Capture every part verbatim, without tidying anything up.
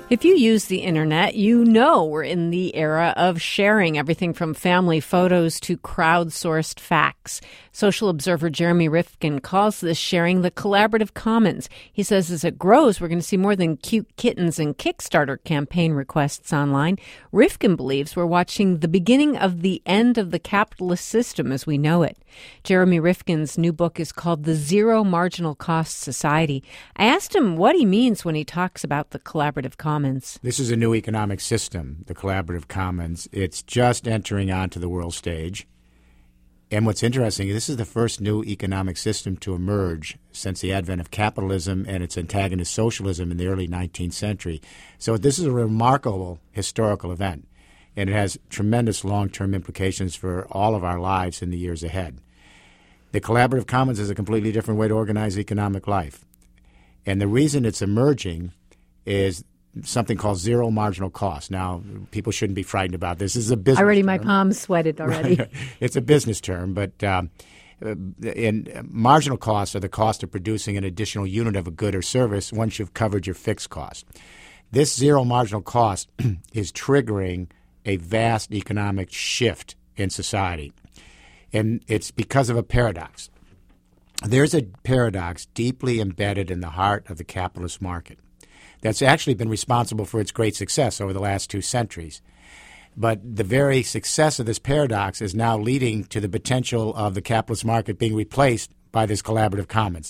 If you use the internet, you know we're in the era of sharing everything from family photos to crowdsourced facts. Social observer Jeremy Rifkin calls this sharing the collaborative commons. He says as it grows, we're going to see more than cute kittens and Kickstarter campaign requests online. Rifkin believes we're watching the beginning of the end of the capitalist system as we know it. Jeremy Rifkin's new book is called The Zero Marginal Cost Society. I asked him what he means when he talks about the collaborative commons. This is a new economic system, the collaborative commons. It's just entering onto the world stage. And what's interesting, this is the first new economic system to emerge since the advent of capitalism and its antagonist socialism in the early nineteenth century. So this is a remarkable historical event, and it has tremendous long-term implications for all of our lives in the years ahead. The collaborative commons is a completely different way to organize economic life. And the reason it's emerging is something called zero marginal cost. Now, people shouldn't be frightened about this. This is a business Already term. My palms sweated already. It's a business term, but um, in marginal costs are the cost of producing an additional unit of a good or service once you've covered your fixed cost. This zero marginal cost is triggering a vast economic shift in society, and it's because of a paradox. There's a paradox deeply embedded in the heart of the capitalist market that's actually been responsible for its great success over the last two centuries. But the very success of this paradox is now leading to the potential of the capitalist market being replaced by this collaborative commons.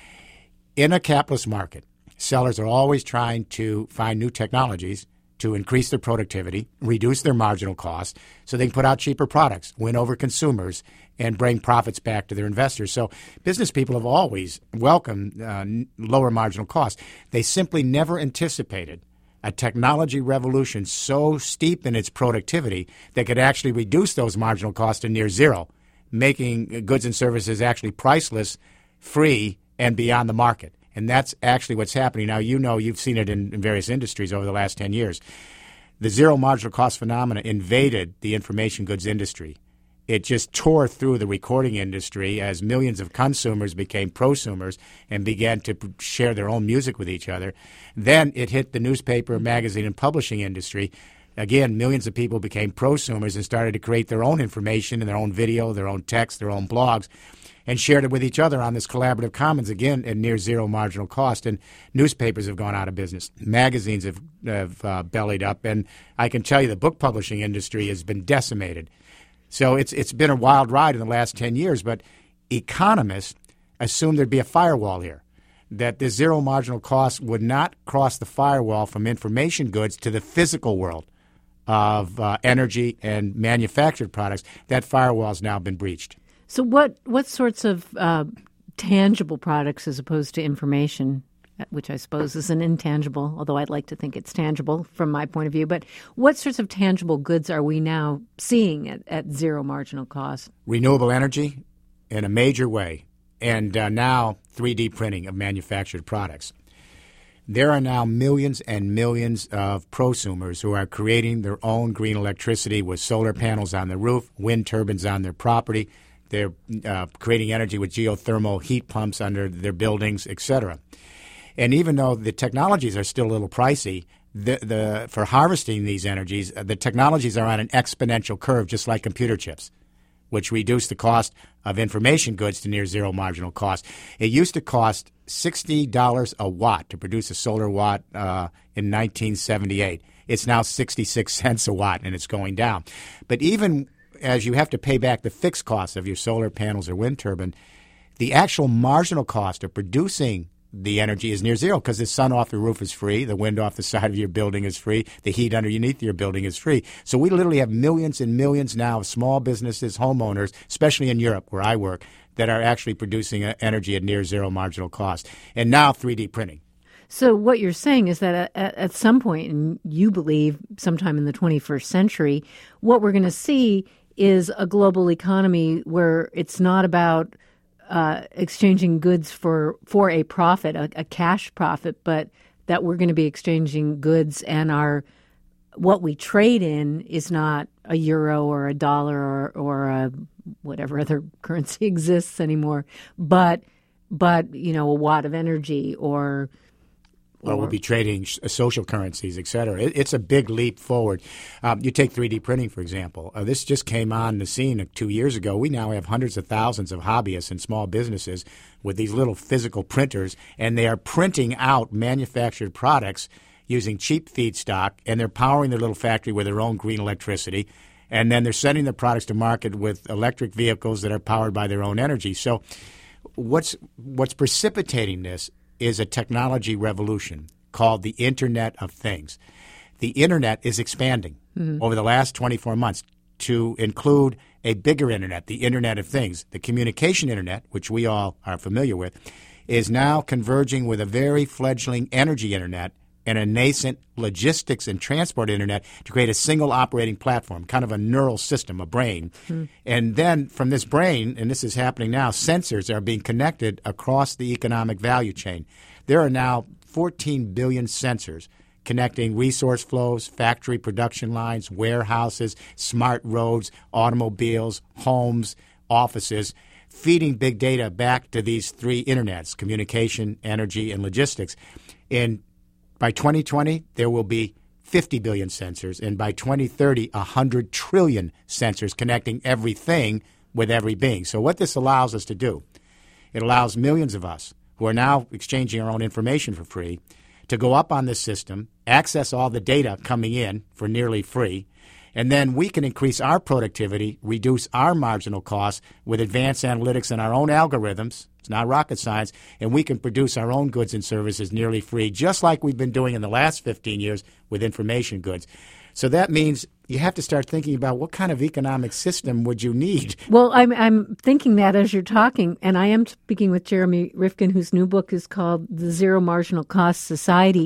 In a capitalist market, sellers are always trying to find new technologies to increase their productivity, reduce their marginal costs, so they can put out cheaper products, win over consumers, and bring profits back to their investors. So business people have always welcomed uh, lower marginal costs. They simply never anticipated a technology revolution so steep in its productivity that could actually reduce those marginal costs to near zero, making goods and services actually priceless, free, and beyond the market. And that's actually what's happening. Now, you know, you've seen it in, in various industries over the last ten years. The zero marginal cost phenomena invaded the information goods industry. It just tore through the recording industry as millions of consumers became prosumers and began to share their own music with each other. Then it hit the newspaper, magazine, and publishing industry. Again, millions of people became prosumers and started to create their own information and their own video, their own text, their own blogs, and shared it with each other on this collaborative commons, again, at near zero marginal cost. And newspapers have gone out of business. Magazines have, have uh, bellied up. And I can tell you the book publishing industry has been decimated. So it's it's been a wild ride in the last ten years. But economists assumed there'd be a firewall here, that this zero marginal cost would not cross the firewall from information goods to the physical world of uh, energy and manufactured products. That firewall has now been breached. So what, what sorts of uh, tangible products as opposed to information, which I suppose is an intangible, although I'd like to think it's tangible from my point of view, but what sorts of tangible goods are we now seeing at, at zero marginal cost? Renewable energy in a major way, and uh, now three D printing of manufactured products. There are now millions and millions of prosumers who are creating their own green electricity with solar panels on the roof, wind turbines on their property. They're uh, creating energy with geothermal heat pumps under their buildings, et cetera. And even though the technologies are still a little pricey, the, the, for harvesting these energies, the technologies are on an exponential curve, just like computer chips, which reduce the cost of information goods to near zero marginal cost. It used to cost sixty dollars a watt to produce a solar watt uh, in nineteen seventy-eight. It's now sixty-six cents a watt, and it's going down. But even as you have to pay back the fixed costs of your solar panels or wind turbine, the actual marginal cost of producing the energy is near zero because the sun off the roof is free, the wind off the side of your building is free, the heat underneath your building is free. So we literally have millions and millions now of small businesses, homeowners, especially in Europe where I work, that are actually producing energy at near zero marginal cost. And now three D printing. So what you're saying is that at, at some point, and you believe sometime in the twenty-first century, what we're going to see is a global economy where it's not about uh, exchanging goods for for a profit, a, a cash profit, but that we're going to be exchanging goods, and our what we trade in is not a euro or a dollar or or a whatever other currency exists anymore, but but you know a watt of energy or or, or we'll be trading sh- social currencies, et cetera. It, it's a big leap forward. Um, you take three D printing, for example. Uh, this just came on the scene two years ago. We now have hundreds of thousands of hobbyists and small businesses with these little physical printers, and they are printing out manufactured products using cheap feedstock, and they're powering their little factory with their own green electricity, and then they're sending their products to market with electric vehicles that are powered by their own energy. So what's what's precipitating this is a technology revolution called the Internet of Things. The Internet is expanding mm-hmm. over the last twenty-four months to include a bigger Internet, the Internet of Things. The communication Internet, which we all are familiar with, is now converging with a very fledgling energy Internet and a nascent logistics and transport Internet to create a single operating platform, kind of a neural system, a brain. Hmm. And then from this brain, and this is happening now, sensors are being connected across the economic value chain. There are now fourteen billion sensors connecting resource flows, factory production lines, warehouses, smart roads, automobiles, homes, offices, feeding big data back to these three Internets, communication, energy, and logistics. In By twenty twenty, there will be fifty billion sensors, and by twenty thirty, one hundred trillion sensors connecting everything with every being. So what this allows us to do, it allows millions of us who are now exchanging our own information for free to go up on this system, access all the data coming in for nearly free, and then we can increase our productivity, reduce our marginal costs with advanced analytics and our own algorithms. It's not rocket science, and we can produce our own goods and services nearly free, just like we've been doing in the last fifteen years with information goods. So that means you have to start thinking about what kind of economic system would you need. Well, I'm I'm thinking that as you're talking, and I am speaking with Jeremy Rifkin, whose new book is called The Zero Marginal Cost Society.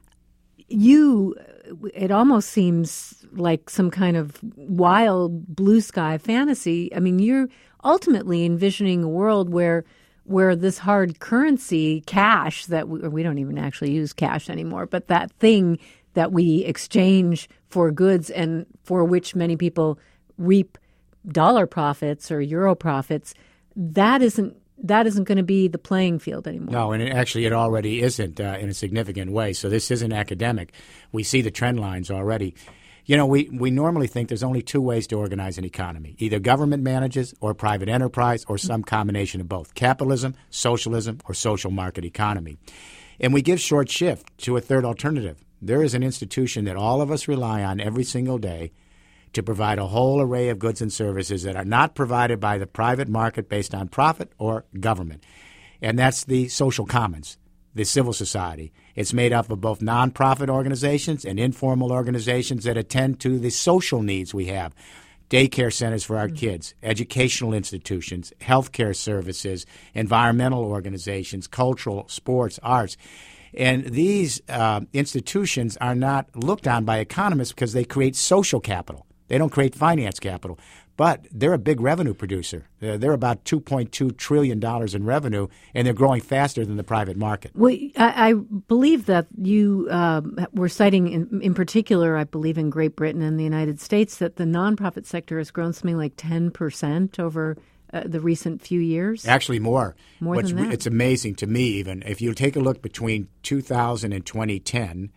You, it almost seems like some kind of wild blue sky fantasy. I mean, you're ultimately envisioning a world where where this hard currency, cash, that we, we don't even actually use cash anymore, but that thing that we exchange for goods and for which many people reap dollar profits or euro profits, that isn't that isn't going to be the playing field anymore. No, and it, actually it already isn't uh, in a significant way. So this isn't academic. We see the trend lines already. You know, we, we normally think there's only two ways to organize an economy. Either government manages or private enterprise or some combination of both. Capitalism, socialism, or social market economy. And we give short shift to a third alternative. There is an institution that all of us rely on every single day to provide a whole array of goods and services that are not provided by the private market based on profit or government. And that's the social commons, the civil society. It's made up of both nonprofit organizations and informal organizations that attend to the social needs we have. Daycare centers for our kids, educational institutions, healthcare services, environmental organizations, cultural, sports, arts. And these uh, institutions are not looked on by economists because they create social capital. They don't create finance capital. But they're a big revenue producer. Uh, they're about two point two trillion dollars in revenue, and they're growing faster than the private market. Well, I, I believe that you um, were citing, in, in particular, I believe in Great Britain and the United States, that the nonprofit sector has grown something like ten percent over uh, the recent few years. Actually, more. More What's, than that. It's amazing to me, even. If you take a look between two thousand and twenty ten,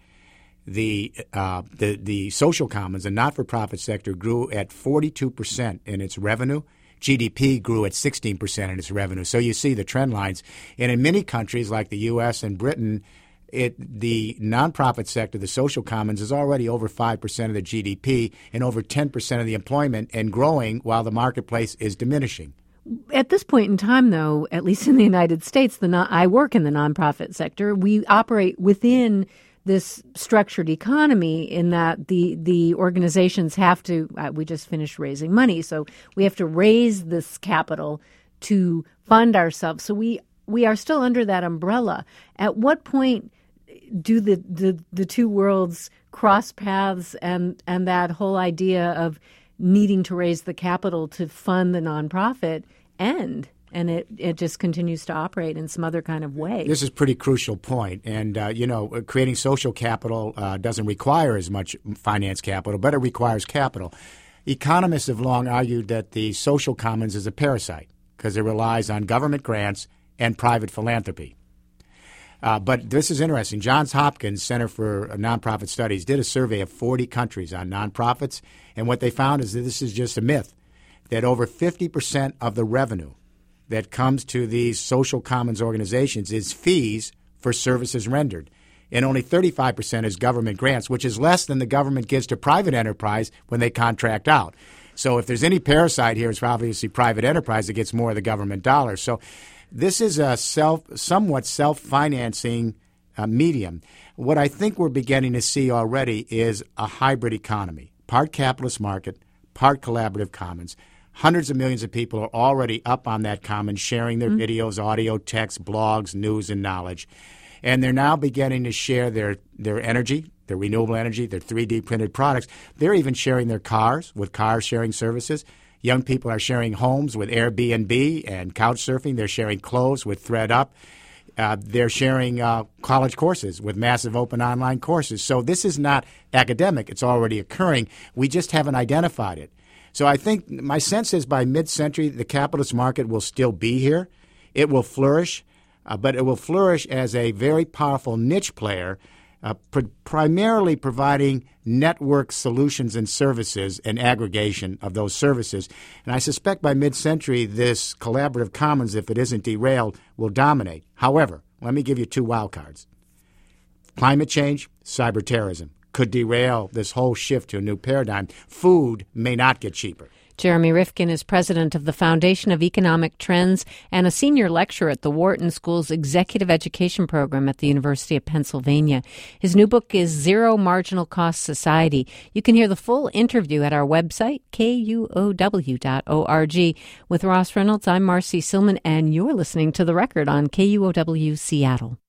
The, uh, the the social commons, the not-for-profit sector, grew at forty-two percent in its revenue. G D P grew at sixteen percent in its revenue. So you see the trend lines. And in many countries like the U S and Britain, it the nonprofit sector, the social commons, is already over five percent of the G D P and over ten percent of the employment and growing while the marketplace is diminishing. At this point in time, though, at least in the United States, the non- I work in the nonprofit sector. We operate within this structured economy in that the the organizations have to, uh, we just finished raising money, so we have to raise this capital to fund ourselves. So we we are still under that umbrella. At what point do the, the, the two worlds cross paths and, and that whole idea of needing to raise the capital to fund the nonprofit end? And it, it just continues to operate in some other kind of way. This is a pretty crucial point. And, uh, you know, creating social capital uh, doesn't require as much finance capital, but it requires capital. Economists have long argued that the social commons is a parasite because it relies on government grants and private philanthropy. Uh, but this is interesting. Johns Hopkins Center for Nonprofit Studies did a survey of forty countries on nonprofits, and what they found is that this is just a myth, that over fifty percent of the revenue that comes to these social commons organizations is fees for services rendered. And only thirty-five percent is government grants, which is less than the government gives to private enterprise when they contract out. So if there's any parasite here, it's obviously private enterprise that gets more of the government dollars. So this is a self, somewhat self-financing uh, medium. What I think we're beginning to see already is a hybrid economy, part capitalist market, part collaborative commons. Hundreds of millions of people are already up on that common, sharing their mm-hmm. videos, audio, text, blogs, news, and knowledge. And they're now beginning to share their, their energy, their renewable energy, their three D printed products. They're even sharing their cars with car sharing services. Young people are sharing homes with Airbnb and couch surfing. They're sharing clothes with ThreadUp. Uh, they're sharing uh, college courses with massive open online courses. So this is not academic. It's already occurring. We just haven't identified it. So I think my sense is by mid-century, the capitalist market will still be here. It will flourish, uh, but it will flourish as a very powerful niche player, uh, pr- primarily providing network solutions and services and aggregation of those services. And I suspect by mid-century, this collaborative commons, if it isn't derailed, will dominate. However, let me give you two wild cards. Climate change, cyber terrorism could derail this whole shift to a new paradigm. Food may not get cheaper. Jeremy Rifkin is president of the Foundation of Economic Trends and a senior lecturer at the Wharton School's Executive Education Program at the University of Pennsylvania. His new book is Zero Marginal Cost Society. You can hear the full interview at our website, K U O W dot org. With Ross Reynolds, I'm Marcy Silman, and you're listening to The Record on K U O W Seattle.